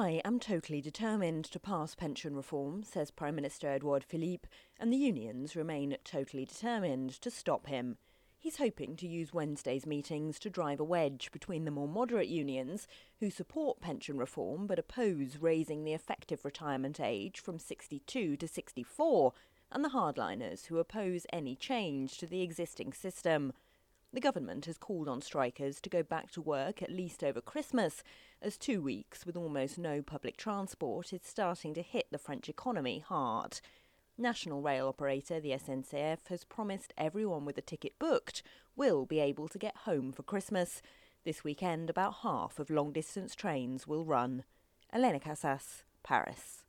I am totally determined to pass pension reform, says Prime Minister Edouard Philippe, and the unions remain totally determined to stop him. He's hoping to use Wednesday's meetings to drive a wedge between the more moderate unions, who support pension reform but oppose raising the effective retirement age from 62 to 64, and the hardliners who oppose any change to the existing system. The government has called on strikers to go back to work at least over Christmas, as 2 weeks with almost no public transport is starting to hit the French economy hard. National rail operator the SNCF has promised everyone with a ticket booked will be able to get home for Christmas. This weekend, about half of long-distance trains will run. Elena Casas, Paris.